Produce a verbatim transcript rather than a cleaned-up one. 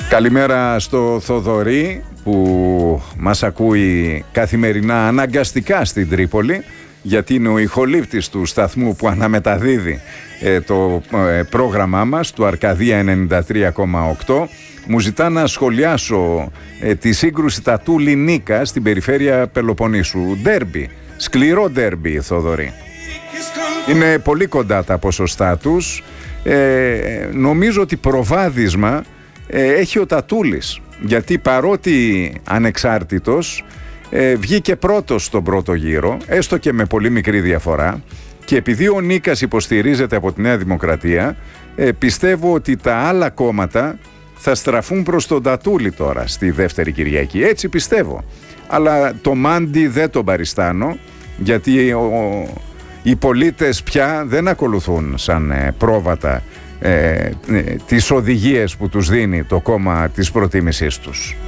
Καλημέρα στο Θοδωρή που μας ακούει καθημερινά αναγκαστικά στην Τρίπολη, γιατί είναι ο ηχολήπτης του σταθμού που αναμεταδίδει ε, το ε, πρόγραμμά μας του Αρκαδία ενενήντα τρία κόμμα οκτώ. Μου ζητά να σχολιάσω ε, τη σύγκρουση Τατούλη Νίκα στην περιφέρεια Πελοποννήσου. Ντέρμπι, σκληρό ντέρμπι, Θοδωρή. Είναι πολύ κοντά τα ποσοστά τους. Ε, νομίζω ότι προβάδισμα ε, έχει ο Τατούλης, γιατί παρότι ανεξάρτητος ε, βγήκε πρώτος στον πρώτο γύρο, έστω και με πολύ μικρή διαφορά, και επειδή ο Νίκας υποστηρίζεται από τη Νέα Δημοκρατία, ε, πιστεύω ότι τα άλλα κόμματα θα στραφούν προς τον Τατούλη τώρα στη δεύτερη Κυριακή. Έτσι πιστεύω. Αλλά το μάντι δεν τον παριστάνω, γιατί ο, οι πολίτες πια δεν ακολουθούν σαν ε, πρόβατα ε, ε, τις οδηγίες που τους δίνει το κόμμα της προτίμησής τους.